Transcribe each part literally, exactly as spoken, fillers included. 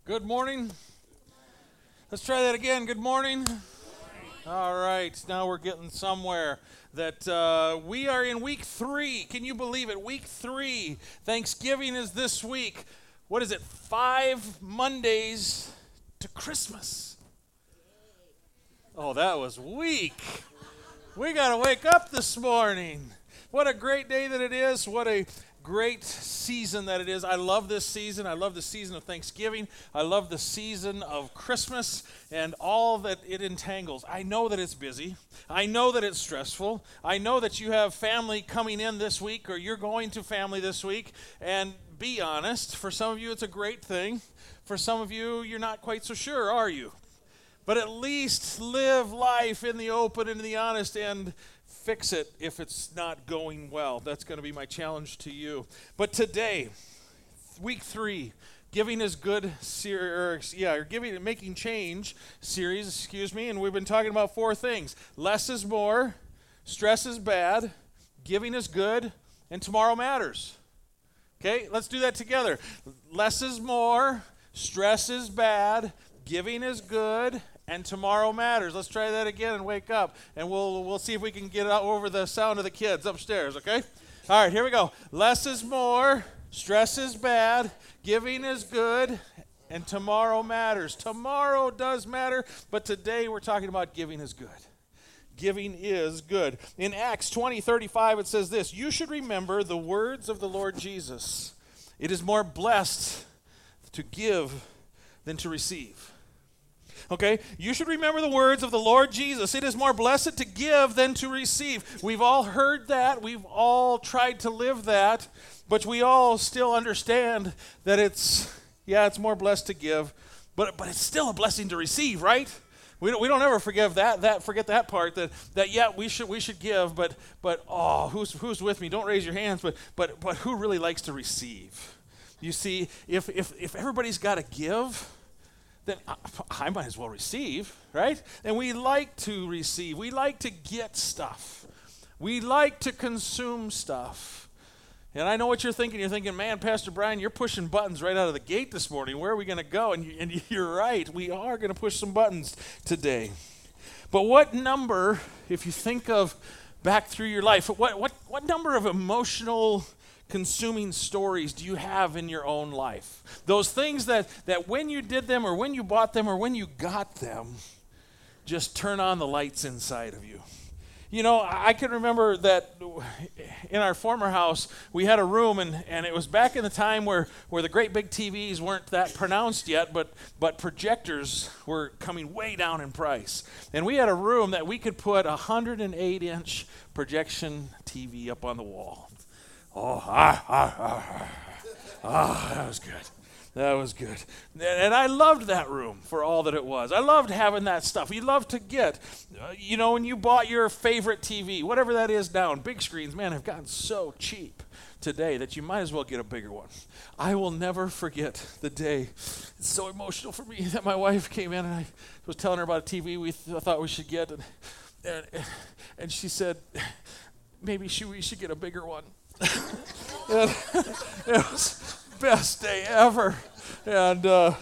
Good morning. Let's try that again. Good morning. All right, now we're getting somewhere. That uh, we are in week three. Can you believe it? Week three. Thanksgiving is this week. What is it? Five Mondays to Christmas. Oh, that was weak. We got to wake up this morning. What a great day that it is. What a great season that it is. I love this season. I love the season of Thanksgiving. I love the season of Christmas and all that it entangles. I know that it's busy. I know that it's stressful. I know that you have family coming in this week, or you're going to family this week. And be honest, for some of you it's a great thing. For some of you, you're not quite so sure, are you? But at least live life in the open and in the honest, and fix it if it's not going well. That's going to be my challenge to you. But today, week three, Giving is Good, ser- or, yeah, or giving, making change series, excuse me, and we've been talking about four things. Less is more, stress is bad, giving is good, and tomorrow matters. Okay, let's do that together. Less is more, stress is bad, giving is good, and tomorrow matters. Let's try that again and wake up. And we'll we'll see if we can get out over the sound of the kids upstairs, okay? All right, here we go. Less is more, stress is bad, giving is good, and tomorrow matters. Tomorrow does matter, but today we're talking about giving is good. Giving is good. In Acts twenty thirty-five, it says this: "You should remember the words of the Lord Jesus. It is more blessed to give than to receive." Okay, you should remember the words of the Lord Jesus. It is more blessed to give than to receive. We've all heard that. We've all tried to live that. But we all still understand that it's, yeah, it's more blessed to give. But but it's still a blessing to receive, right? We don't, we don't ever forgive that, that, forget that part, that, that yeah, we should we should give, but, but oh, who's who's with me? Don't raise your hands, but but but who really likes to receive? You see, if if if everybody's got to give, then I, I might as well receive, right? And we like to receive. We like to get stuff. We like to consume stuff. And I know what you're thinking. You're thinking, man, Pastor Brian, you're pushing buttons right out of the gate this morning. Where are we going to go? And, you, and you're right. We are going to push some buttons today. But what number, if you think of back through your life, what what what number of emotional consuming stories do you have in your own life? Those things that, that when you did them or when you bought them or when you got them, just turn on the lights inside of you. You know, I can remember that in our former house, we had a room, and, and it was back in the time where, where the great big T Vs weren't that pronounced yet, but, but projectors were coming way down in price. And we had a room that we could put a one hundred eight inch projection T V up on the wall. Oh, ah, ah, ah, ah, that was good. That was good. And I loved that room for all that it was. I loved having that stuff. We loved to get, uh, you know, when you bought your favorite T V, whatever that is now, and big screens, man, have gotten so cheap today that you might as well get a bigger one. I will never forget the day. It's so emotional for me that my wife came in and I was telling her about a T V we th- thought we should get, and, and, and she said, maybe she, we should get a bigger one. And it was the best day ever. And uh,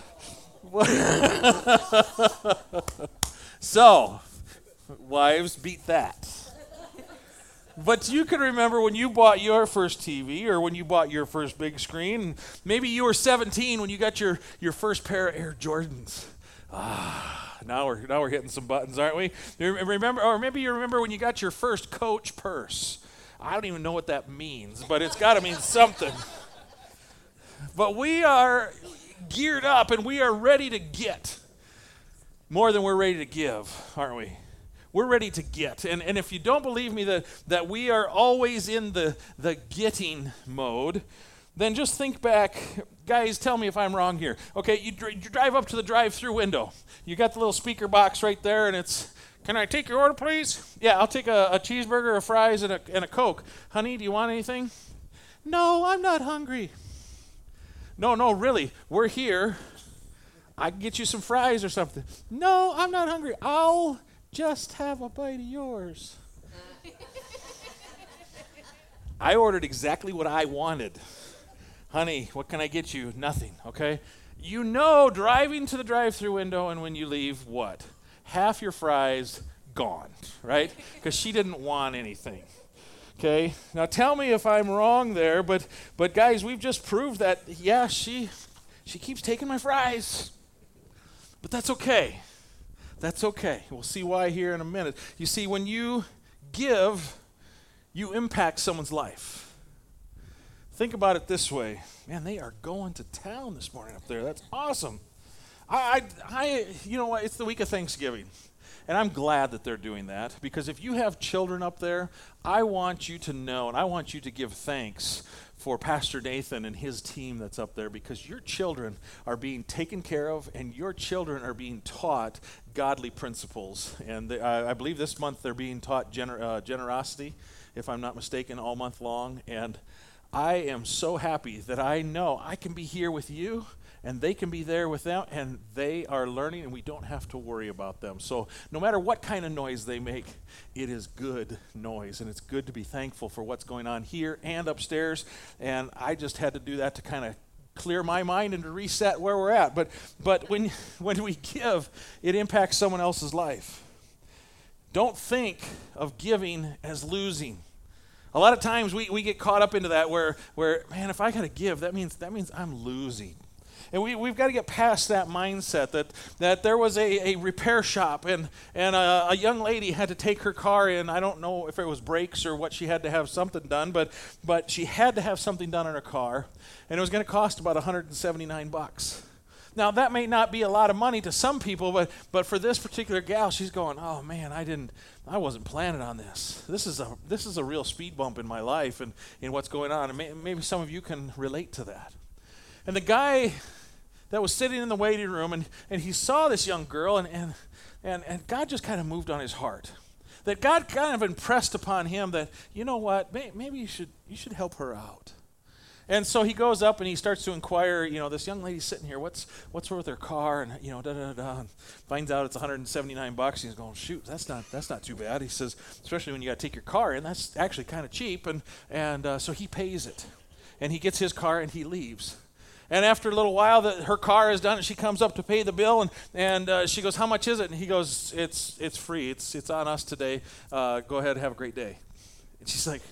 so, wives, beat that. But you can remember when you bought your first T V or when you bought your first big screen. Maybe you were seventeen when you got your, your first pair of Air Jordans. Ah, now we're now we're hitting some buttons, aren't we? Remember, or maybe you remember when you got your first Coach purse. I don't even know what that means, but it's got to mean something. But we are geared up and we are ready to get more than we're ready to give, aren't we? We're ready to get. And, and if you don't believe me that, that we are always in the, the getting mode, then just think back. Guys, tell me if I'm wrong here. Okay, you, dr- you drive up to the drive-through window. You got the little speaker box right there, and it's, "Can I take your order, please?" "Yeah, I'll take a, a cheeseburger, a fries, and a, and a Coke." "Honey, do you want anything?" "No, I'm not hungry." "No, no, really, we're here. I can get you some fries or something." "No, I'm not hungry. I'll just have a bite of yours." I ordered exactly what I wanted. "Honey, what can I get you?" "Nothing," okay? You know, driving to the drive-through window, and when you leave, what? Half your fries gone, right? Because she didn't want anything. Okay? Now tell me if I'm wrong there, but but guys, we've just proved that, yeah, she she keeps taking my fries. But that's okay. That's okay. We'll see why here in a minute. You see, when you give, you impact someone's life. Think about it this way. Man, they are going to town this morning up there. That's awesome. I, I, I you know what? It's the week of Thanksgiving. And I'm glad that they're doing that, because if you have children up there, I want you to know, and I want you to give thanks for Pastor Nathan and his team that's up there, because your children are being taken care of, and your children are being taught godly principles. And they, I, I believe this month they're being taught gener- uh, generosity, if I'm not mistaken, all month long. And I am so happy that I know I can be here with you, and they can be there with them, and they are learning, and we don't have to worry about them. So no matter what kind of noise they make, it is good noise, and it's good to be thankful for what's going on here and upstairs. And I just had to do that to kind of clear my mind and to reset where we're at. But but when when we give, it impacts someone else's life. Don't think of giving as losing. A lot of times we, we get caught up into that where where man, if I got to give, that means that means I'm losing. And we, we've got to get past that mindset that, that there was a, a repair shop, and, and a, a young lady had to take her car in. I don't know if it was brakes or what, she had to have something done, but but she had to have something done on her car, and it was going to cost about one hundred seventy-nine bucks. Now, that may not be a lot of money to some people, but but for this particular gal, she's going, oh man, I didn't, I wasn't planning on this. This is a this is a real speed bump in my life and in what's going on. And may, maybe some of you can relate to that. And the guy that was sitting in the waiting room, and, and he saw this young girl, and, and, and, and God just kind of moved on his heart. That God kind of impressed upon him that, you know what, may, maybe you should you should help her out. And so he goes up and he starts to inquire, you know, this young lady's sitting here, what's what's wrong with her car? And, you know, da da da. And finds out it's one hundred seventy-nine bucks. He's going, shoot, that's not that's not too bad. He says, especially when you got to take your car in, that's actually kind of cheap. And, and uh, so he pays it. And he gets his car and he leaves. And after a little while, that her car is done, and she comes up to pay the bill, and and uh, she goes, "How much is it?" And he goes, "It's it's free. It's it's on us today. Uh, go ahead and have a great day." And she's like,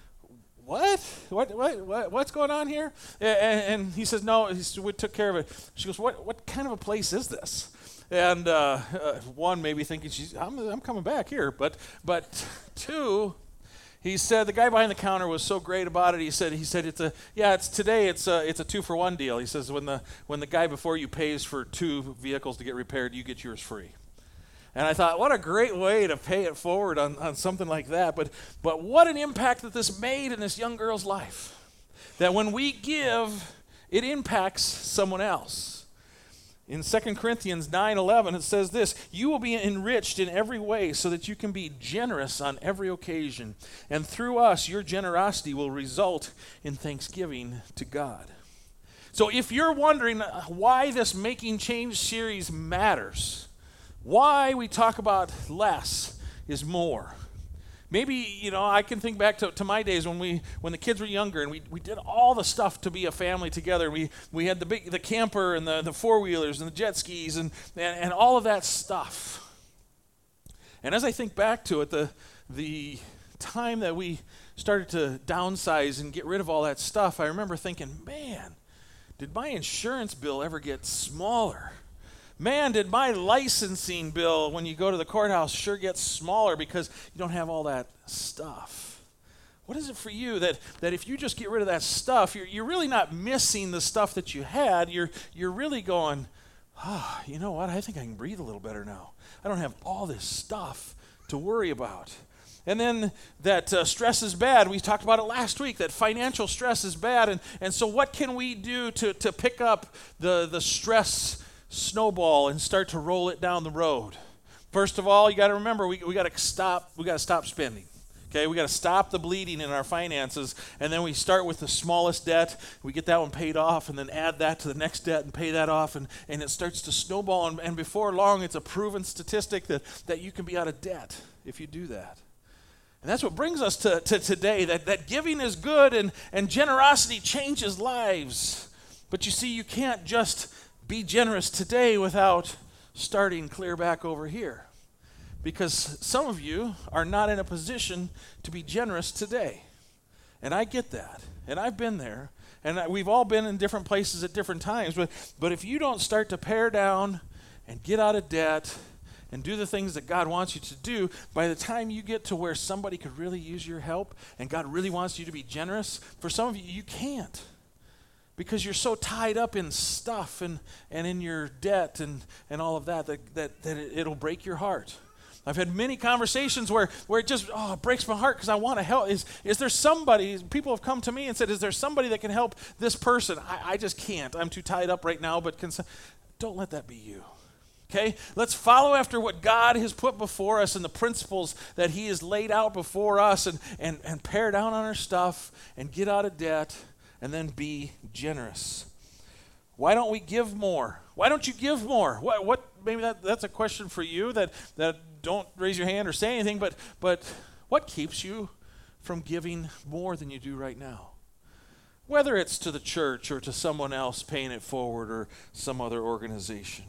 "What? What? What? what what's going on here?" And, and he says, "No, he said, we took care of it." She goes, "What? What kind of a place is this?" And uh, uh, one maybe thinking, "She's I'm I'm coming back here," but but two. He said the guy behind the counter was so great about it. He said he said it's a yeah it's today it's a it's a two for one deal. He says when the when the guy before you pays for two vehicles to get repaired, you get yours free. And I thought, what a great way to pay it forward on, on something like that. But but what an impact that this made in this young girl's life. That when we give, it impacts someone else. In Second Corinthians nine eleven, it says this, "You will be enriched in every way so that you can be generous on every occasion. And through us, your generosity will result in thanksgiving to God." So if you're wondering why this Making Change series matters, why we talk about less is more. Maybe, you know, I can think back to, to my days when we when the kids were younger, and we, we did all the stuff to be a family together. We we had the big the camper and the, the four-wheelers and the jet skis and, and, and all of that stuff. And as I think back to it, the the time that we started to downsize and get rid of all that stuff, I remember thinking, man, did my insurance bill ever get smaller? Man, did my licensing bill when you go to the courthouse sure get smaller because you don't have all that stuff. What is it for you that, that if you just get rid of that stuff, you're, you're really not missing the stuff that you had. You're, you're really going, ah, oh, you know what? I think I can breathe a little better now. I don't have all this stuff to worry about. And then that uh, stress is bad. We talked about it last week, that financial stress is bad. And, and so what can we do to, to pick up the, the stress snowball and start to roll it down the road? First of all, you got to remember we we got to stop we got to stop spending. Okay, we got to stop the bleeding in our finances, and then we start with the smallest debt. We get that one paid off, and then add that to the next debt and pay that off, and, and it starts to snowball. And, and before long, it's a proven statistic that, that you can be out of debt if you do that. And that's what brings us to, to today, that, that giving is good and, and generosity changes lives. But you see, you can't just be generous today without starting clear back over here. Because some of you are not in a position to be generous today. And I get that. And I've been there. And I, we've all been in different places at different times. But, but if you don't start to pare down and get out of debt and do the things that God wants you to do, by the time you get to where somebody could really use your help and God really wants you to be generous, for some of you, you can't. Because you're so tied up in stuff and, and in your debt and, and all of that, that, that, that it, it'll break your heart. I've had many conversations where, where it just, oh, it breaks my heart because I want to help. Is, is there somebody, people have come to me and said, is there somebody that can help this person? I, I just can't. I'm too tied up right now, but can, don't let that be you. Okay? Let's follow after what God has put before us and the principles that he has laid out before us and, and, and pare down on our stuff and get out of debt and then be generous. Why don't we give more? Why don't you give more? What, what maybe that, that's a question for you that, that don't raise your hand or say anything, but but what keeps you from giving more than you do right now? Whether it's to the church or to someone else paying it forward or some other organization.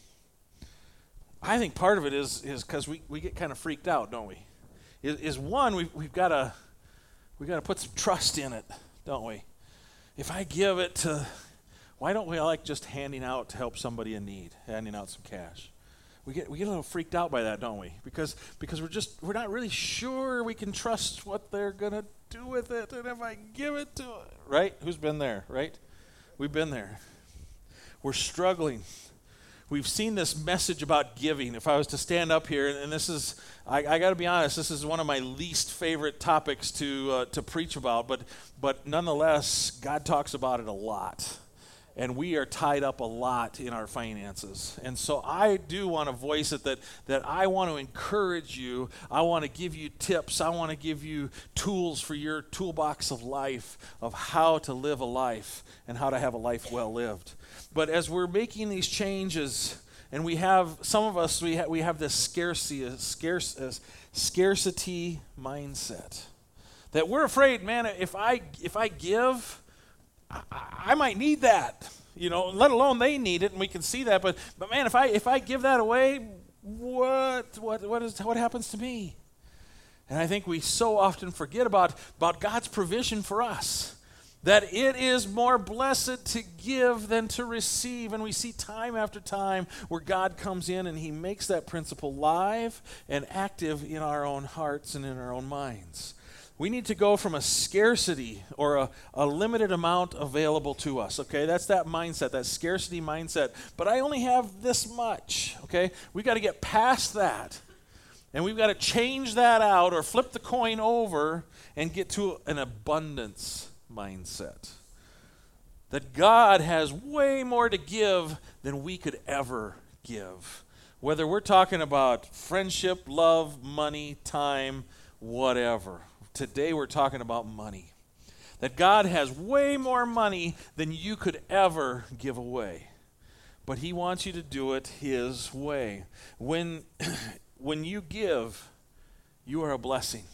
I think part of it is is because we, we get kind of freaked out, don't we? Is, is one, we've, we've got to we got to put some trust in it, don't we? If I give it to, why don't we like just handing out to help somebody in need, handing out some cash? We get we get a little freaked out by that, don't we? Because because we're just we're not really sure we can trust what they're gonna do with it, and if I give it to it, right? Who's been there, right? We've been there. We're struggling. We've seen this message about giving. If I was to stand up here, and, and this is, I, I got to be honest, this is one of my least favorite topics to uh, to preach about, but but nonetheless, God talks about it a lot. And we are tied up a lot in our finances. And so I do want to voice it that, that I want to encourage you. I want to give you tips. I want to give you tools for your toolbox of life, of how to live a life and how to have a life well lived. But as we're making these changes, and we have, some of us, we, ha- we have this scarcity, scarce, uh, scarcity mindset. That we're afraid, man, if I if I give, I, I might need that, you know, let alone they need it, and we can see that. But, but man, if I if I give that away, what what what is what happens to me? And I think we so often forget about about God's provision for us, that it is more blessed to give than to receive. And we see time after time where God comes in and he makes that principle live and active in our own hearts and in our own minds. We need to go from a scarcity or a, a limited amount available to us, okay? That's that mindset, that scarcity mindset. But I only have this much, okay? We've got to get past that. And we've got to change that out or flip the coin over and get to an abundance mindset. That God has way more to give than we could ever give. Whether we're talking about friendship, love, money, time, whatever. Today we're talking about money. That God has way more money than you could ever give away. But he wants you to do it his way. When, when you give, you are a blessing.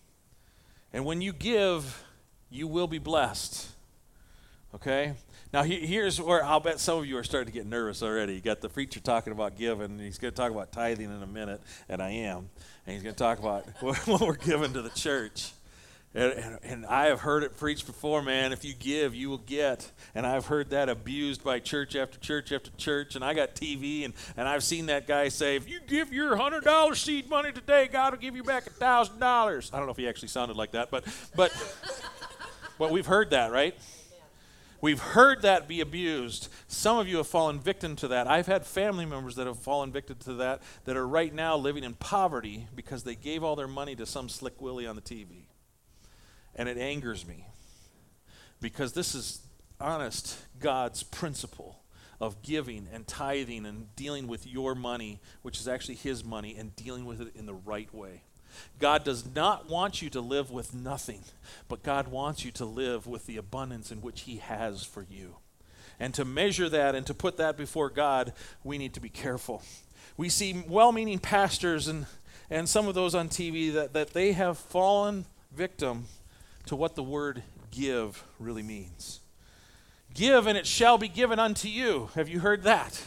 And when you give, you will be blessed. Okay? Now he, here's where I'll bet some of you are starting to get nervous already. You got the preacher talking about giving, and he's going to talk about tithing in a minute, and I am. And he's going to talk about what we're giving to the church. And, and, and I have heard it preached before, man. If you give, you will get. And I've heard that abused by church after church after church. And I got T V, and, and I've seen that guy say, if you give your one hundred dollars seed money today, God will give you back one thousand dollars. I don't know if he actually sounded like that, but but, but we've heard that, right? We've heard that be abused. Some of you have fallen victim to that. I've had family members that have fallen victim to that that are right now living in poverty because they gave all their money to some slick willy on the T V. And it angers me because this is honest God's principle of giving and tithing and dealing with your money, which is actually his money, and dealing with it in the right way. God does not want you to live with nothing, but God wants you to live with the abundance in which he has for you. And to measure that and to put that before God, we need to be careful. We see well-meaning pastors and, and some of those on T V that, that they have fallen victim to what the word give really means. Give and it shall be given unto you. Have you heard that?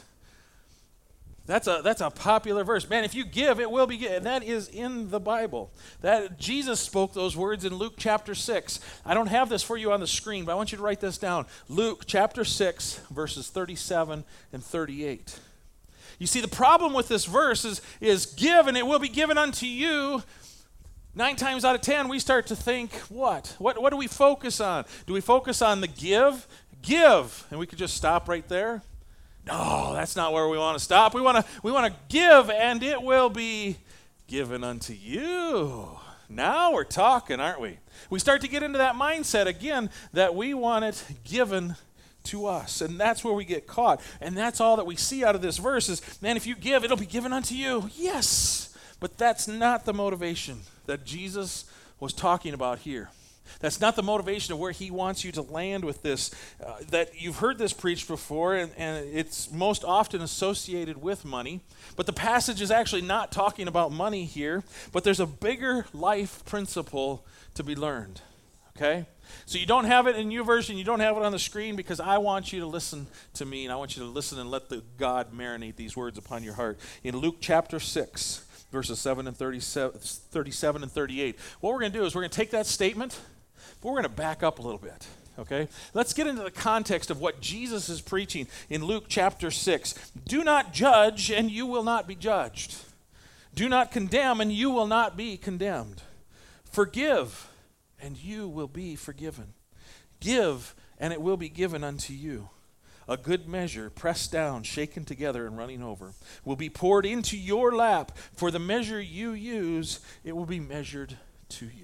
That's a that's a popular verse. Man, if you give, it will be given. And that is in the Bible. That Jesus spoke those words in Luke chapter six. I don't have this for you on the screen, but I want you to write this down. Luke chapter six, verses thirty-seven and thirty-eight. You see, the problem with this verse is, is give and it will be given unto you. Nine times out of ten, we start to think, what? What, what do we focus on? Do we focus on the give? Give. And we could just stop right there. No, that's not where we want to stop. We want to we want to give, and it will be given unto you. Now we're talking, aren't we? We start to get into that mindset again that we want it given to us, and that's where we get caught. And that's all that we see out of this verse is, man, if you give, it'll be given unto you. Yes, but that's not the motivation that Jesus was talking about here. That's not the motivation of where he wants you to land with this. Uh, that you've heard this preached before, and, and it's most often associated with money. But the passage is actually not talking about money here, but there's a bigger life principle to be learned. Okay? So you don't have it in YouVersion, you don't have it on the screen, because I want you to listen to me, and I want you to listen and let the God marinate these words upon your heart. In Luke chapter six, verses seven and thirty-seven, thirty-seven and thirty-eight, what we're going to do is we're going to take that statement, but we're going to back up a little bit, okay? Let's get into the context of what Jesus is preaching in Luke chapter six. Do not judge, and you will not be judged. Do not condemn, and you will not be condemned. Forgive, and you will be forgiven. Give, and it will be given unto you. A good measure, pressed down, shaken together, and running over, will be poured into your lap. For the measure you use, it will be measured to you.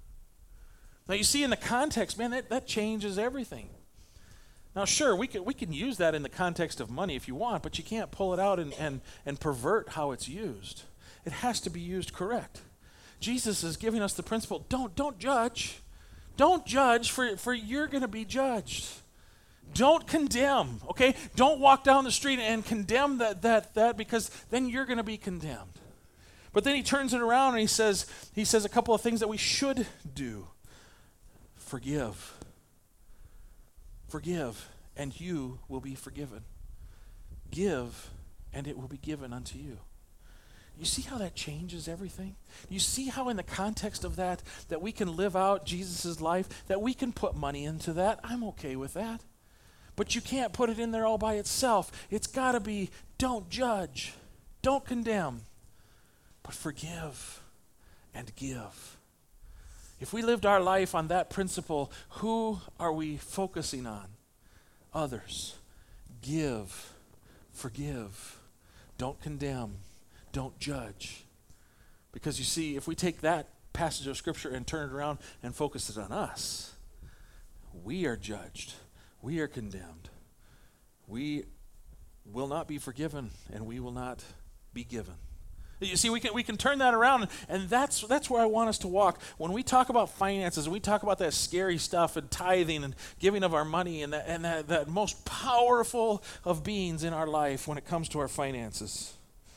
Now, you see in the context, man, that, that changes everything. Now, sure, we can, we can use that in the context of money if you want, but you can't pull it out and, and, and pervert how it's used. It has to be used correct. Jesus is giving us the principle, don't, don't judge. Don't judge, for, for you're going to be judged. Don't condemn, okay? Don't walk down the street and condemn that, that, that, because then you're going to be condemned. But then he turns it around and he says, he says a couple of things that we should do. Forgive. Forgive, and you will be forgiven. Give, and it will be given unto you. You see how that changes everything? You see how in the context of that, that we can live out Jesus' life, that we can put money into that? I'm okay with that. But you can't put it in there all by itself. It's got to be, don't judge, don't condemn, but forgive and give. If we lived our life on that principle, who are we focusing on? Others. Give, forgive, don't condemn, don't judge. Because you see, if we take that passage of Scripture and turn it around and focus it on us, we are judged, we are condemned, we will not be forgiven, and we will not be given. You see, we can we can turn that around, and that's that's where I want us to walk. When we talk about finances, we talk about that scary stuff and tithing and giving of our money and that, and that, that most powerful of beings in our life when it comes to our finances.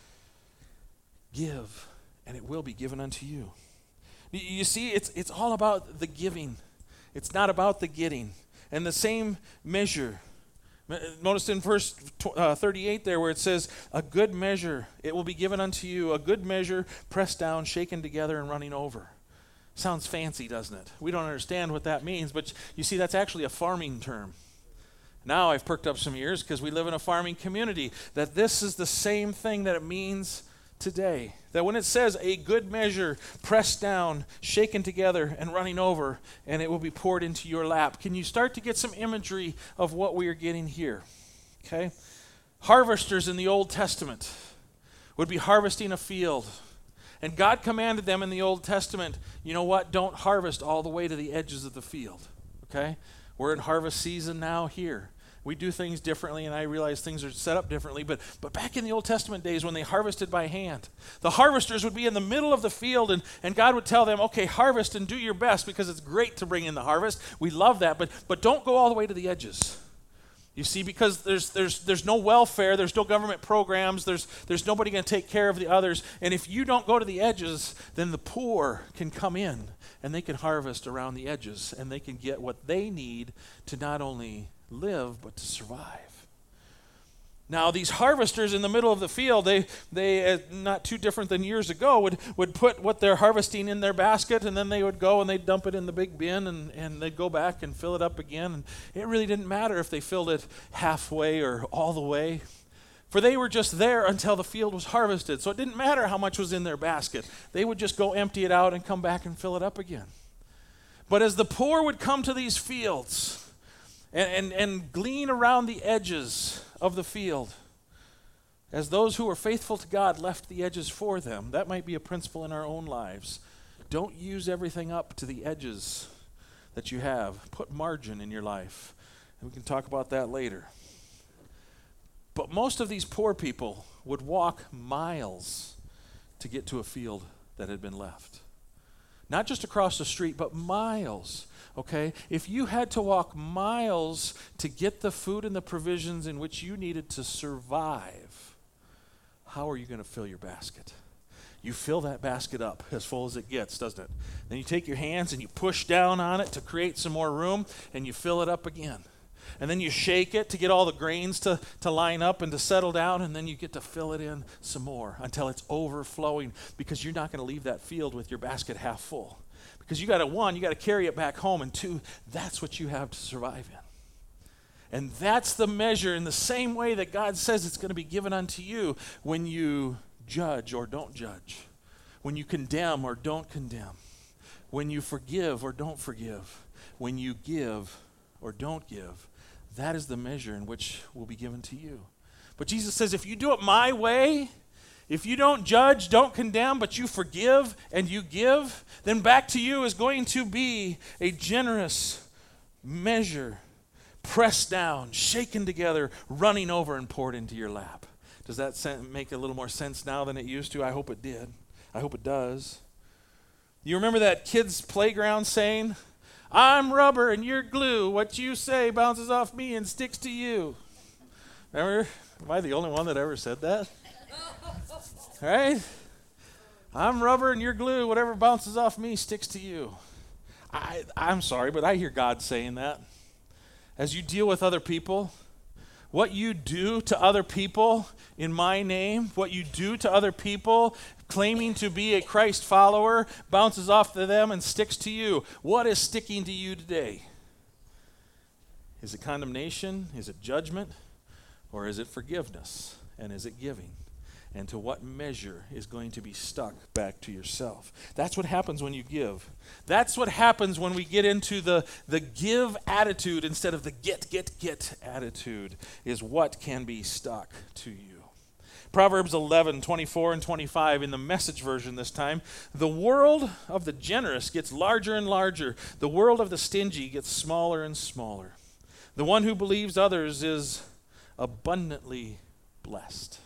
Give, and it will be given unto you. You see, it's it's all about the giving. It's not about the getting. And the same measure. Notice in verse uh, thirty-eight there where it says, a good measure, it will be given unto you, a good measure, pressed down, shaken together, and running over. Sounds fancy, doesn't it? We don't understand what that means, but you see, that's actually a farming term. Now I've perked up some ears because we live in a farming community, that this is the same thing that it means today. That when it says a good measure, pressed down, shaken together, and running over, and it will be poured into your lap. Can you start to get some imagery of what we are getting here? Okay? Harvesters in the Old Testament would be harvesting a field. And God commanded them in the Old Testament, you know what? Don't harvest all the way to the edges of the field. Okay? We're in harvest season now here. We do things differently, and I realize things are set up differently, but but back in the Old Testament days when they harvested by hand, the harvesters would be in the middle of the field, and, and God would tell them, okay, harvest and do your best, because it's great to bring in the harvest. We love that, but but don't go all the way to the edges. You see, because there's there's there's no welfare, there's no government programs, there's there's nobody going to take care of the others, and if you don't go to the edges, then the poor can come in, and they can harvest around the edges, and they can get what they need to not only live, but to survive. Now, these harvesters in the middle of the field, they, they uh, not too different than years ago, would, would put what they're harvesting in their basket, and then they would go and they'd dump it in the big bin, and, and they'd go back and fill it up again. And it really didn't matter if they filled it halfway or all the way, for they were just there until the field was harvested. So it didn't matter how much was in their basket. They would just go empty it out and come back and fill it up again. But as the poor would come to these fields and, and, and glean around the edges of the field, as those who were faithful to God left the edges for them, that might be a principle in our own lives. Don't use everything up to the edges that you have. Put margin in your life. And we can talk about that later. But most of these poor people would walk miles to get to a field that had been left. Not just across the street, but miles. Okay? If you had to walk miles to get the food and the provisions in which you needed to survive, how are you going to fill your basket? You fill that basket up as full as it gets, doesn't it? Then you take your hands and you push down on it to create some more room, and you fill it up again. And then you shake it to get all the grains to, to line up and to settle down, and then you get to fill it in some more until it's overflowing, because you're not going to leave that field with your basket half full. Because you got to, one, you got to carry it back home, and two, that's what you have to survive in. And that's the measure in the same way that God says it's going to be given unto you when you judge or don't judge, when you condemn or don't condemn, when you forgive or don't forgive, when you give or don't give. That is the measure in which will be given to you. But Jesus says, if you do it my way, if you don't judge, don't condemn, but you forgive and you give, then back to you is going to be a generous measure, pressed down, shaken together, running over and poured into your lap. Does that sen- make a little more sense now than it used to? I hope it did. I hope it does. You remember that kids' playground saying, I'm rubber and you're glue. What you say bounces off me and sticks to you. Remember? Am I the only one that ever said that? Right? I'm rubber and you're glue. Whatever bounces off me sticks to you. I, I'm sorry, but I hear God saying that. As you deal with other people, what you do to other people in my name, what you do to other people claiming to be a Christ follower, bounces off to them and sticks to you. What is sticking to you today? Is it condemnation? Is it judgment? Or is it forgiveness? And is it giving? And to what measure is going to be stuck back to yourself? That's what happens when you give. That's what happens when we get into the, the give attitude instead of the get, get, get attitude, is what can be stuck to you. Proverbs eleven, twenty-four and twenty-five in the Message version this time. The world of the generous gets larger and larger. The world of the stingy gets smaller and smaller. The one who believes others is abundantly blessed.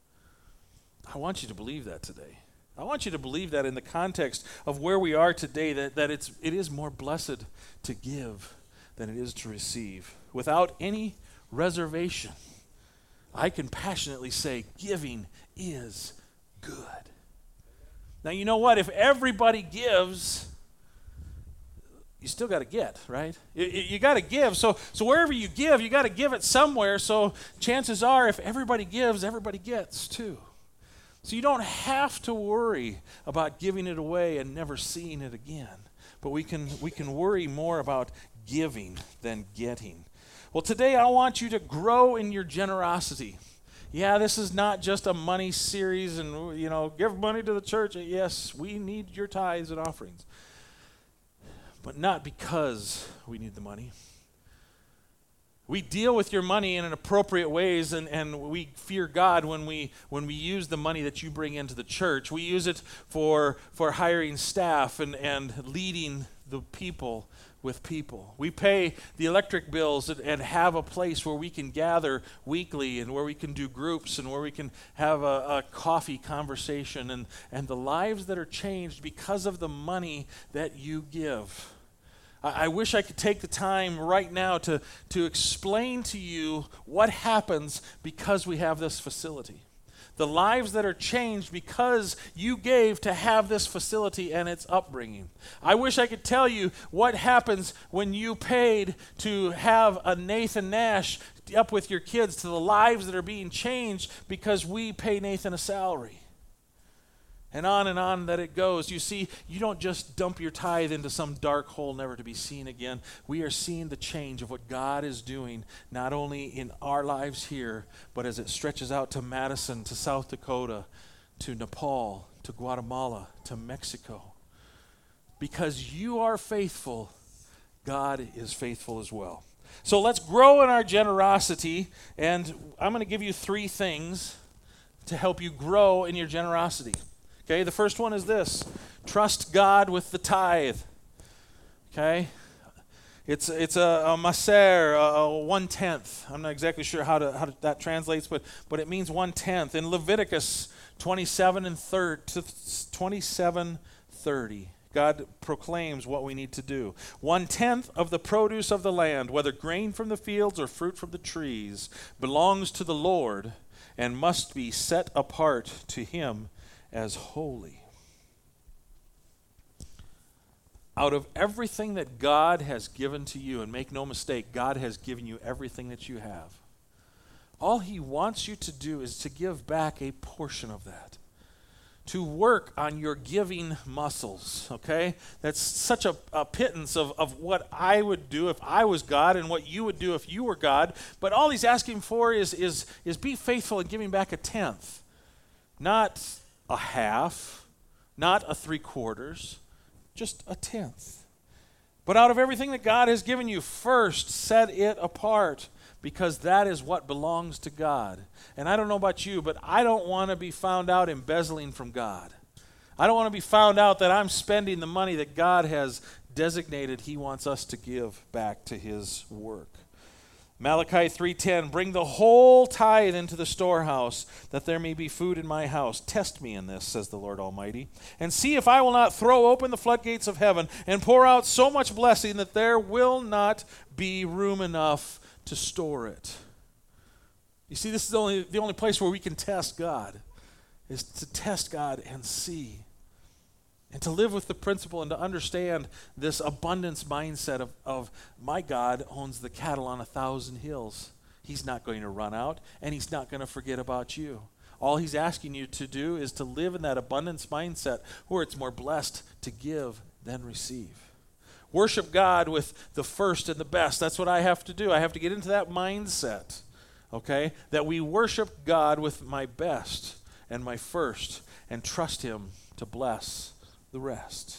I want you to believe that today. I want you to believe that in the context of where we are today, that, that it's, it is more blessed to give than it is to receive. Without any reservation, I can passionately say giving is good. Now, you know what? If everybody gives, you still got to get, right? You, you got to give. So, so wherever you give, you got to give it somewhere. So chances are, if everybody gives, everybody gets too. So you don't have to worry about giving it away and never seeing it again. But we can we can worry more about giving than getting. Well, today I want you to grow in your generosity. Yeah, this is not just a money series and, you know, give money to the church. Yes, we need your tithes and offerings. But not because we need the money. We deal with your money in an appropriate ways, and, and we fear God when we when we use the money that you bring into the church. We use it for for hiring staff and, and leading the people with people. We pay the electric bills and, and have a place where we can gather weekly and where we can do groups and where we can have a, a coffee conversation, and, and the lives that are changed because of the money that you give. I wish I could take the time right now to, to explain to you what happens because we have this facility. The lives that are changed because you gave to have this facility and its upbringing. I wish I could tell you what happens when you paid to have a Nathan Nash up with your kids, to the lives that are being changed because we pay Nathan a salary. And on and on that it goes. You see, you don't just dump your tithe into some dark hole never to be seen again. We are seeing the change of what God is doing, not only in our lives here, but as it stretches out to Madison, to South Dakota, to Nepal, to Guatemala, to Mexico. Because you are faithful, God is faithful as well. So let's grow in our generosity, and I'm going to give you three things to help you grow in your generosity. Okay, the first one is this: trust God with the tithe. Okay, it's it's a, a maser, a, a one tenth. I'm not exactly sure how to how to, that translates, but but it means one tenth. In Leviticus twenty-seven and thirty, twenty-seven thirty, God proclaims what we need to do. One tenth of the produce of the land, whether grain from the fields or fruit from the trees, belongs to the Lord and must be set apart to Him as holy. Out of everything that God has given to you, and make no mistake, God has given you everything that you have. All He wants you to do is to give back a portion of that. To work on your giving muscles, okay? That's such a, a pittance of, of what I would do if I was God and what you would do if you were God. But all He's asking for is, is, is be faithful in giving back a tenth. Not a half, not a three quarters, just a tenth. But out of everything that God has given you, first set it apart, because that is what belongs to God. And I don't know about you, but I don't want to be found out embezzling from God. I don't want to be found out that I'm spending the money that God has designated He wants us to give back to His work. Malachi three ten, bring the whole tithe into the storehouse, that there may be food in my house. Test me in this, says the Lord Almighty, and see if I will not throw open the floodgates of heaven and pour out so much blessing that there will not be room enough to store it. You see, this is the only, the only place where we can test God, is to test God and see. And to live with the principle and to understand this abundance mindset of, of my God owns the cattle on a thousand hills. He's not going to run out, and He's not going to forget about you. All He's asking you to do is to live in that abundance mindset where it's more blessed to give than receive. Worship God with the first and the best. That's what I have to do. I have to get into that mindset, okay, that we worship God with my best and my first and trust Him to bless the rest.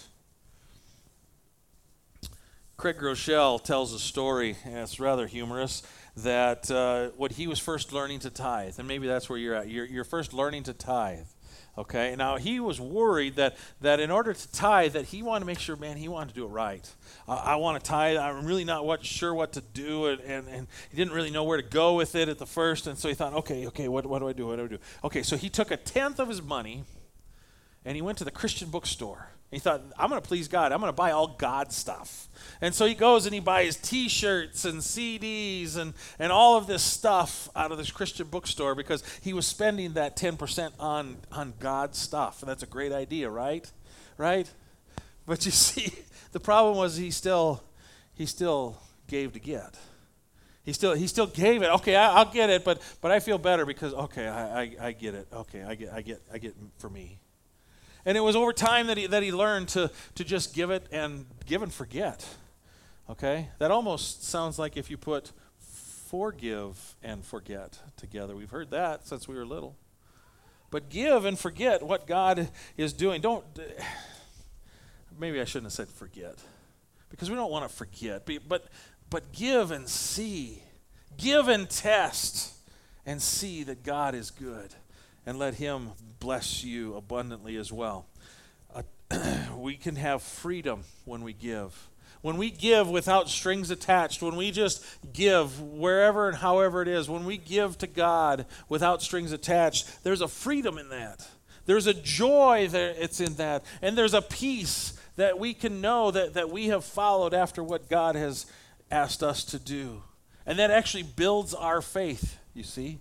Craig Groeschel tells a story, and it's rather humorous, that uh, when he was first learning to tithe, and maybe that's where you're at, you're, you're first learning to tithe, okay? Now, he was worried that, that in order to tithe, that he wanted to make sure, man, he wanted to do it right. Uh, I want to tithe. I'm really not what, sure what to do, and, and, and he didn't really know where to go with it at the first, and so he thought, okay, okay, what, what do I do, what do I do? Okay, so he took a tenth of his money, and he went to the Christian bookstore. He thought, I'm going to please God. I'm going to buy all God stuff. And so he goes and he buys T-shirts and C Ds and, and all of this stuff out of this Christian bookstore because he was spending that ten percent on, on God stuff. And that's a great idea, right? Right? But you see, the problem was he still he still gave to get. He still he still gave it. Okay, I, I'll get it, but but I feel better because okay, I, I, I get it. Okay, I get I get I get for me. And it was over time that he that he learned to to just give it and give and forget. Okay? That almost sounds like if you put forgive and forget together. We've heard that since we were little. But give and forget what God is doing. Don't maybe I shouldn't have said forget. Because we don't want to forget. But but give and see. Give and test and see that God is good. And let Him bless you abundantly as well. Uh, we can have freedom when we give. When we give without strings attached, when we just give wherever and however it is, when we give to God without strings attached, there's a freedom in that. There's a joy that it's in that. And there's a peace that we can know that, that we have followed after what God has asked us to do. And that actually builds our faith, you see.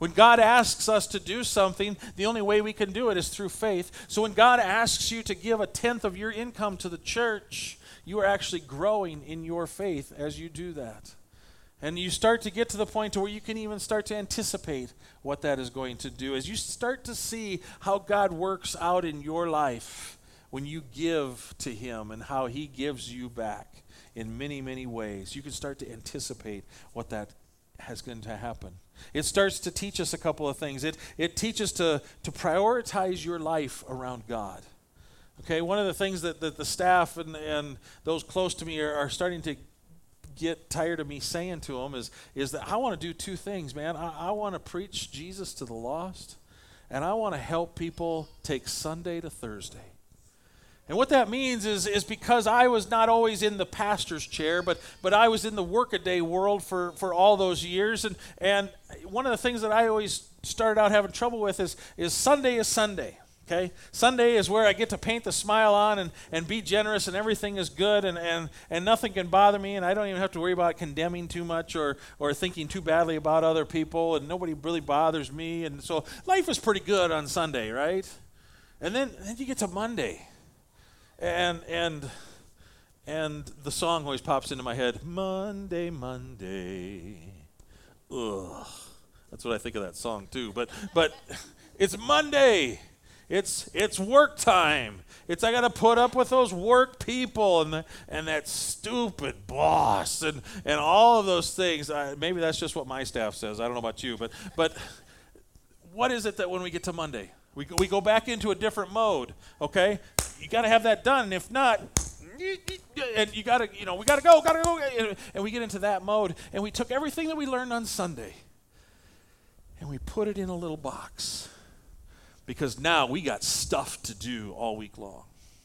When God asks us to do something, the only way we can do it is through faith. So when God asks you to give a tenth of your income to the church, you are actually growing in your faith as you do that. And you start to get to the point to where you can even start to anticipate what that is going to do. As you start to see how God works out in your life when you give to Him and how He gives you back in many, many ways, you can start to anticipate what that has going to happen. It starts to teach us a couple of things. It it teaches to, to prioritize your life around God. Okay, one of the things that, that the staff and, and those close to me are, are starting to get tired of me saying to them is, is that I want to do two things, man. I, I want to preach Jesus to the lost, and I want to help people take Sunday to Thursday. And what that means is, is because I was not always in the pastor's chair, but but I was in the workaday world for, for all those years. And, and one of the things that I always started out having trouble with is, is Sunday is Sunday. Okay? Sunday is where I get to paint the smile on and, and be generous, and everything is good, and, and, and nothing can bother me, and I don't even have to worry about condemning too much or, or thinking too badly about other people, and nobody really bothers me. And so life is pretty good on Sunday, right? And then, then you get to Monday. And and and the song always pops into my head. Monday, Monday. Ugh. That's what I think of that song too. But but it's Monday. It's it's work time. It's I got to put up with those work people and the, and that stupid boss and, and all of those things. I, maybe that's just what my staff says. I don't know about you, but but what is it that when we get to Monday, we we go back into a different mode? Okay. You got to have that done. If not, and you got to, you know, we got to go, got to go. And we get into that mode. And we took everything that we learned on Sunday and we put it in a little box because now we got stuff to do all week long.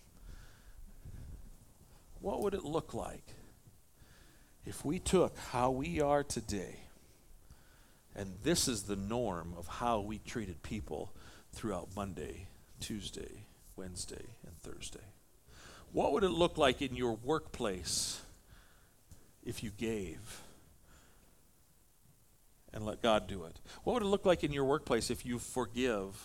What would it look like if we took how we are today, and this is the norm of how we treated people throughout Monday, Tuesday, Wednesday, and Thursday? What would it look like in your workplace if you gave and let God do it? What would it look like in your workplace if you forgive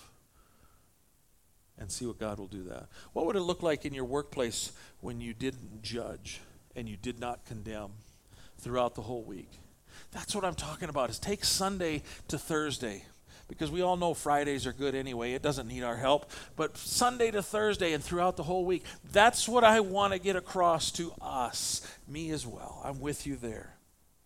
and see what God will do that? What would it look like in your workplace when you didn't judge and you did not condemn throughout the whole week? That's what I'm talking about, is take Sunday to Thursday. Because we all know Fridays are good anyway. It doesn't need our help. But Sunday to Thursday and throughout the whole week, that's what I want to get across to us, me as well. I'm with you there.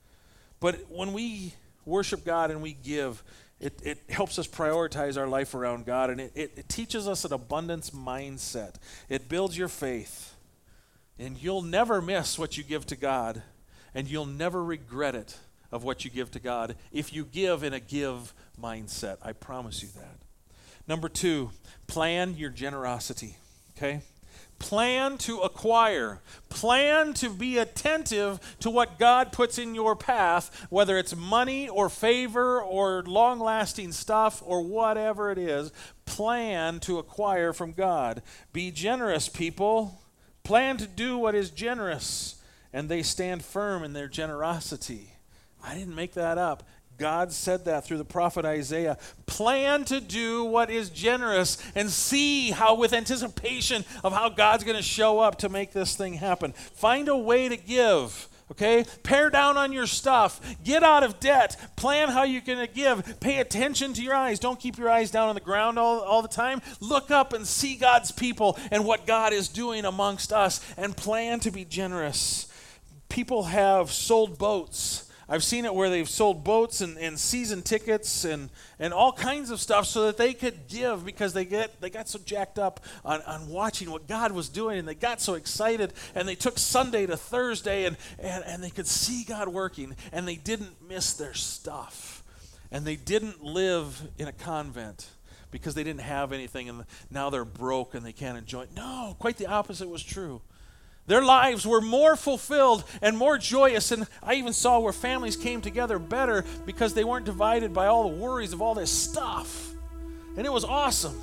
But when we worship God and we give, it, it helps us prioritize our life around God, and it, it, it teaches us an abundance mindset. It builds your faith, and you'll never miss what you give to God, and you'll never regret it of what you give to God if you give in a give mindset. I promise you that. Number two, plan your generosity, okay? Plan to acquire. Plan to be attentive to what God puts in your path, whether it's money or favor or long-lasting stuff or whatever it is. Plan to acquire from God. Be generous, people. Plan to do what is generous, and they stand firm in their generosity. I didn't make that up. God said that through the prophet Isaiah. Plan to do what is generous and see how, with anticipation of how God's going to show up to make this thing happen. Find a way to give, okay? Pare down on your stuff. Get out of debt. Plan how you're going to give. Pay attention to your eyes. Don't keep your eyes down on the ground all, all the time. Look up and see God's people and what God is doing amongst us, and plan to be generous. People have sold boats. I've seen it where they've sold boats and, and season tickets and, and all kinds of stuff so that they could give because they get they got so jacked up on, on watching what God was doing, and they got so excited, and they took Sunday to Thursday and, and, and they could see God working, and they didn't miss their stuff. And they didn't live in a convent because they didn't have anything, and now they're broke and they can't enjoy it. No, quite the opposite was true. Their lives were more fulfilled and more joyous, and I even saw where families came together better because they weren't divided by all the worries of all this stuff. And it was awesome.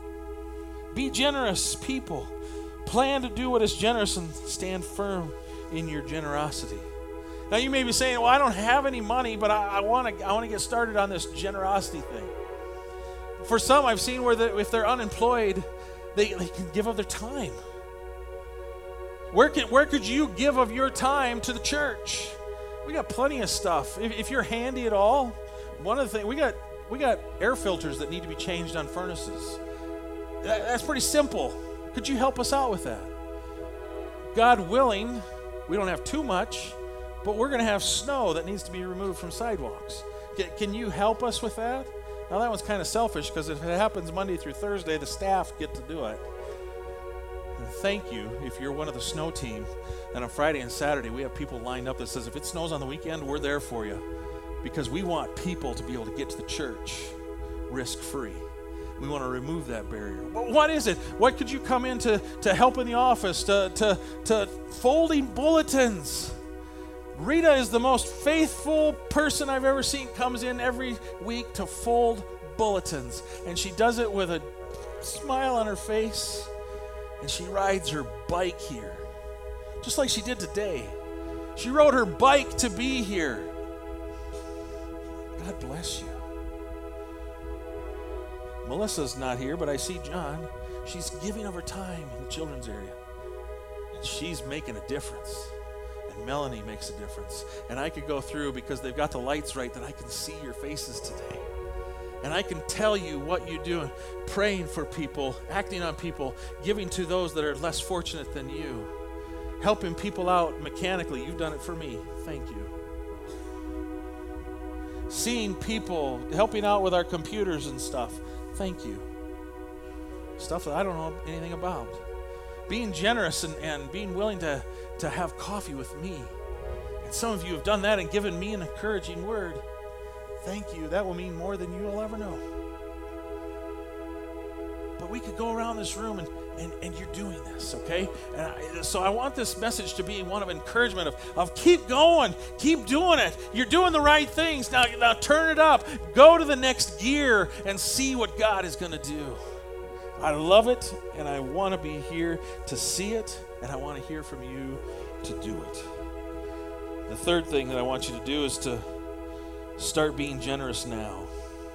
Be generous, people. Plan to do what is generous and stand firm in your generosity. Now you may be saying, well, I don't have any money, but I want to I want to get started on this generosity thing. For some, I've seen where the, if they're unemployed, they, they can give of their time. Where can where could you give of your time to the church? We got plenty of stuff. If, if you're handy at all, one of the things we got we got air filters that need to be changed on furnaces. That, that's pretty simple. Could you help us out with that? God willing, we don't have too much, but we're going to have snow that needs to be removed from sidewalks. Can, can you help us with that? Now that one's kind of selfish because if it happens Monday through Thursday, the staff get to do it. And thank you if you're one of the snow team. And on Friday and Saturday, we have people lined up that says, if it snows on the weekend, we're there for you. Because we want people to be able to get to the church risk-free. We want to remove that barrier. Well, what is it? What could you come in to, to help in the office, to, to, to folding bulletins? Rita is the most faithful person I've ever seen, comes in every week to fold bulletins. And she does it with a smile on her face. And she rides her bike here, just like she did today. She rode her bike to be here. God bless you. Melissa's not here, but I see John. She's giving of her time in the children's area. And she's making a difference. And Melanie makes a difference. And I could go through, because they've got the lights right, that I can see your faces today. And I can tell you what you're doing, praying for people, acting on people, giving to those that are less fortunate than you, helping people out mechanically. You've done it for me. Thank you. Seeing people, helping out with our computers and stuff. Thank you. Stuff that I don't know anything about. Being generous and, and being willing to, to have coffee with me. And some of you have done that and given me an encouraging word. Thank you. That will mean more than you will ever know. But we could go around this room and, and, and you're doing this, okay? And I, so I want this message to be one of encouragement of, of keep going, keep doing it. You're doing the right things. Now, now turn it up. Go to the next gear and see what God is going to do. I love it, and I want to be here to see it, and I want to hear from you to do it. The third thing that I want you to do is to start being generous now.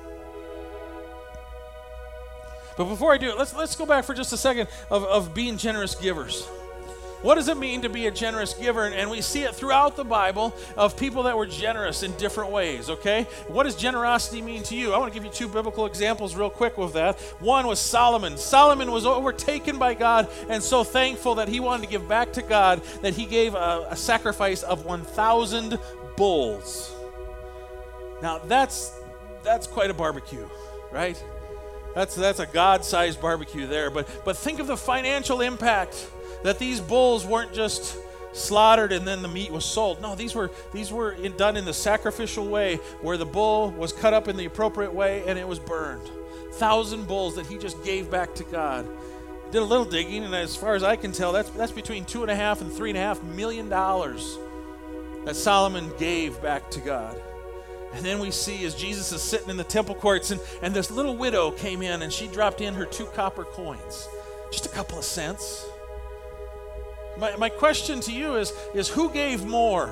But before I do it, let's let's go back for just a second of, of being generous givers. What does it mean to be a generous giver? And, and we see it throughout the Bible of people that were generous in different ways, okay? What does generosity mean to you? I want to give you two biblical examples real quick with that. One was Solomon. Solomon was overtaken by God and so thankful that he wanted to give back to God that he gave a, a sacrifice of one thousand bulls. Now, that's that's quite a barbecue, right? That's that's a God-sized barbecue there. But but think of the financial impact that these bulls weren't just slaughtered and then the meat was sold. No, these were these were in, done in the sacrificial way where the bull was cut up in the appropriate way and it was burned. Thousand bulls that he just gave back to God. Did a little digging, and as far as I can tell, that's that's between two and a half and three and a half million dollars that Solomon gave back to God. And then we see as Jesus is sitting in the temple courts, and, and this little widow came in, and she dropped in her two copper coins. Just a couple of cents. My, my question to you is, is who gave more?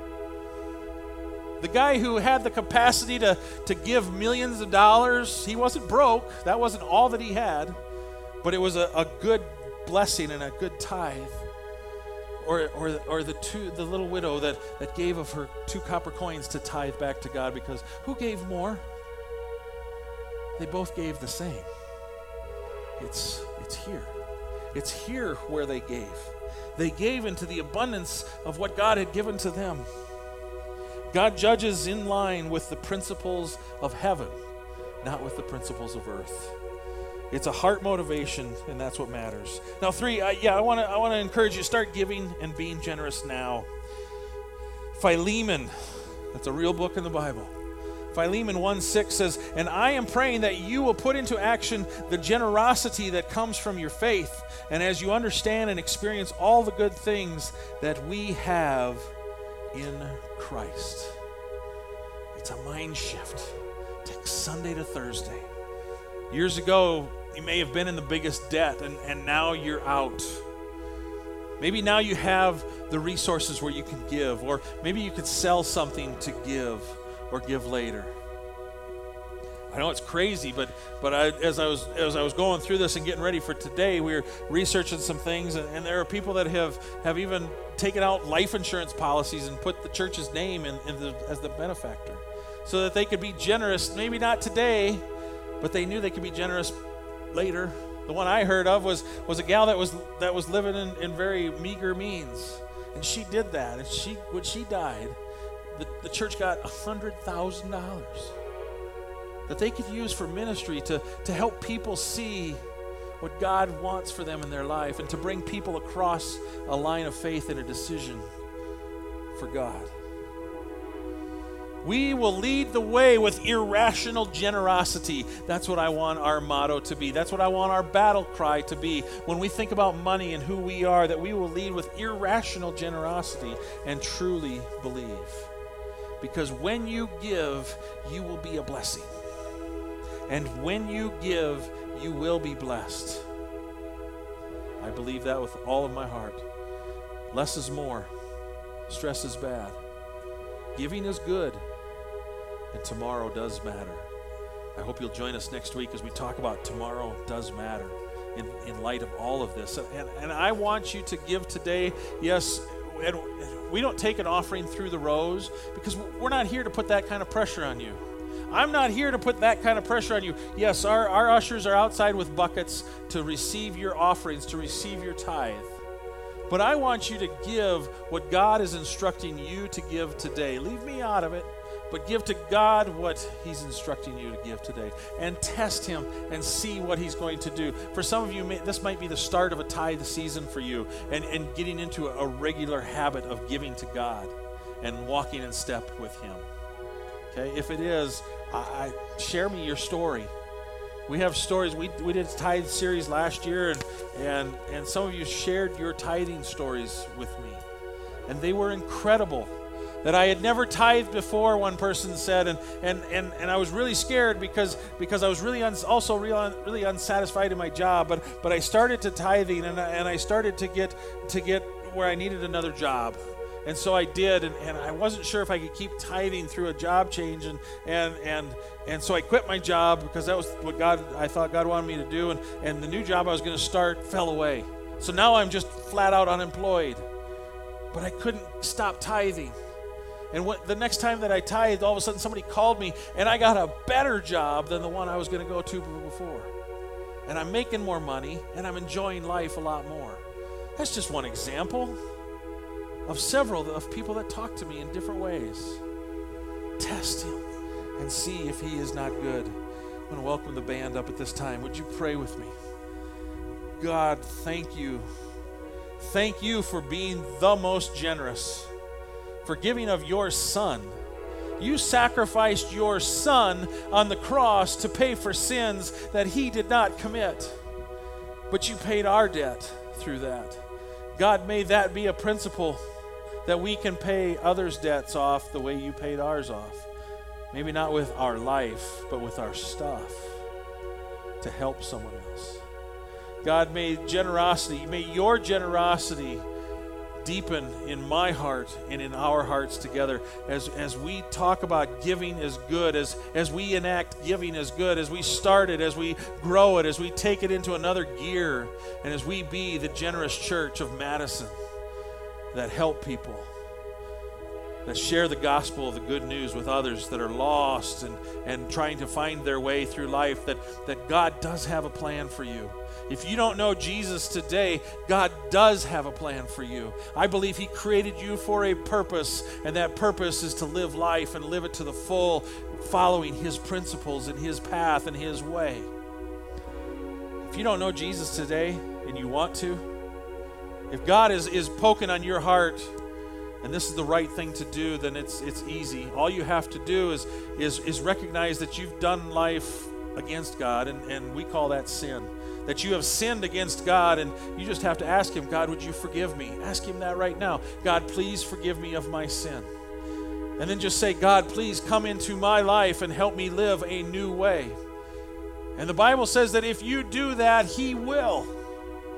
The guy who had the capacity to, to give millions of dollars, he wasn't broke. That wasn't all that he had. But it was a, a good blessing and a good tithe. Or, or, or the two, the little widow that, that gave of her two copper coins to tithe back to God, because who gave more? They both gave the same. It's, it's here. It's here where they gave. They gave into the abundance of what God had given to them. God judges in line with the principles of heaven, not with the principles of earth. It's a heart motivation, and that's what matters. Now, three, uh, yeah, I want to I want to encourage you, start giving and being generous now. Philemon, that's a real book in the Bible. Philemon one six says, "And I am praying that you will put into action the generosity that comes from your faith, and as you understand and experience all the good things that we have in Christ." It's a mind shift. Take Sunday to Thursday. Years ago, you may have been in the biggest debt, and, and now you're out. Maybe now you have the resources where you can give, or maybe you could sell something to give or give later. I know it's crazy, but but I, as I was as I was going through this and getting ready for today, we were researching some things, and, and there are people that have, have even taken out life insurance policies and put the church's name in, in the, as the benefactor, so that they could be generous. Maybe not today, but they knew they could be generous later. The one I heard of was was a gal that was that was living in, in very meager means, and she did that. And she when she died, the, the church got a hundred thousand dollars that they could use for ministry to, to help people see what God wants for them in their life, and to bring people across a line of faith and a decision for God. We will lead the way with irrational generosity. That's what I want our motto to be. That's what I want our battle cry to be. When we think about money and who we are, that we will lead with irrational generosity and truly believe. Because when you give, you will be a blessing. And when you give, you will be blessed. I believe that with all of my heart. Less is more. Stress is bad. Giving is good. And tomorrow does matter. I hope you'll join us next week as we talk about tomorrow does matter in, in light of all of this. And, and, and I want you to give today. Yes, and we don't take an offering through the rows because we're not here to put that kind of pressure on you. I'm not here to put that kind of pressure on you. Yes, our, our ushers are outside with buckets to receive your offerings, to receive your tithe. But I want you to give what God is instructing you to give today. Leave me out of it, but give to God what He's instructing you to give today. And test Him and see what He's going to do. For some of you, may, this might be the start of a tithe season for you, and, and getting into a, a regular habit of giving to God and walking in step with Him. Okay, if it is, I, I share me your story. We have stories. We we did a tithe series last year, and and and some of you shared your tithing stories with me, and they were incredible. That I had never tithed before, one person said, and and and, and I was really scared because because I was really uns, also really, really unsatisfied in my job. But but I started to tithing, and I, and I started to get to get where I needed another job. And so I did, and, and I wasn't sure if I could keep tithing through a job change, and and and and so I quit my job because that was what God I thought God wanted me to do, and, and the new job I was going to start fell away. So now I'm just flat out unemployed. But I couldn't stop tithing. And what, the next time that I tithed, all of a sudden somebody called me, and I got a better job than the one I was going to go to before. And I'm making more money, and I'm enjoying life a lot more. That's just one example of several of people that talk to me in different ways. Test Him and see if He is not good. I'm going to welcome the band up at this time. Would you pray with me? God, thank you. Thank you for being the most generous, for giving of your Son. You sacrificed your Son on the cross to pay for sins that He did not commit. But you paid our debt through that. God, may that be a principle that we can pay others' debts off the way you paid ours off. Maybe not with our life, but with our stuff to help someone else. God, may generosity, may your generosity deepen in my heart and in our hearts together as, as we talk about giving is good, as, as we enact giving is good, as we start it, as we grow it, as we take it into another gear, and as we be the generous church of Madison that help people, that share the gospel of the good news with others that are lost and, and trying to find their way through life, that, that God does have a plan for you. If you don't know Jesus today, God does have a plan for you. I believe He created you for a purpose, and that purpose is to live life and live it to the full, following His principles and His path and His way. If you don't know Jesus today and you want to, if God is, is poking on your heart and this is the right thing to do, then it's it's easy. All you have to do is is, is recognize that you've done life against God, and, and we call that sin. That you have sinned against God, and you just have to ask Him, God, would you forgive me? Ask Him that right now. God, please forgive me of my sin. And then just say, God, please come into my life and help me live a new way. And the Bible says that if you do that, He will.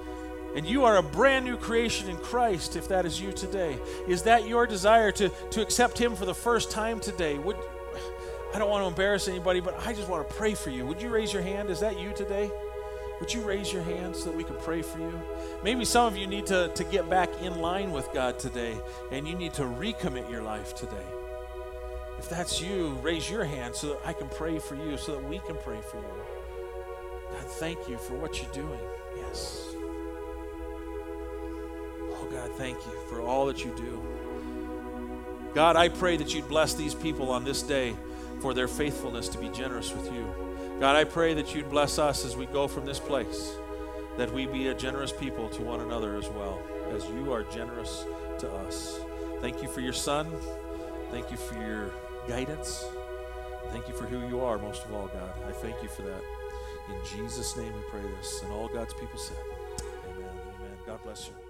and you are a brand new creation in Christ, if that is you today, is that your desire to, to accept him for the first time today? Would, I don't want to embarrass anybody, but I just want to pray for you. Would you raise your hand? Is that you today? Would you raise your hand so that we can pray for you? Maybe some of you need to, to get back in line with God today, and you need to recommit your life today. If that's you, raise your hand so that I can pray for you, so that we can pray for you. God, thank you for what you're doing. Yes. Oh, God, thank you for all that you do. God, I pray that you'd bless these people on this day for their faithfulness to be generous with you. God, I pray that you'd bless us as we go from this place, that we be a generous people to one another as well, as you are generous to us. Thank you for your Son. Thank you for your guidance. Thank you for who you are, most of all, God. I thank you for that. In Jesus' name we pray this. And all God's people said, amen. Amen. God bless you.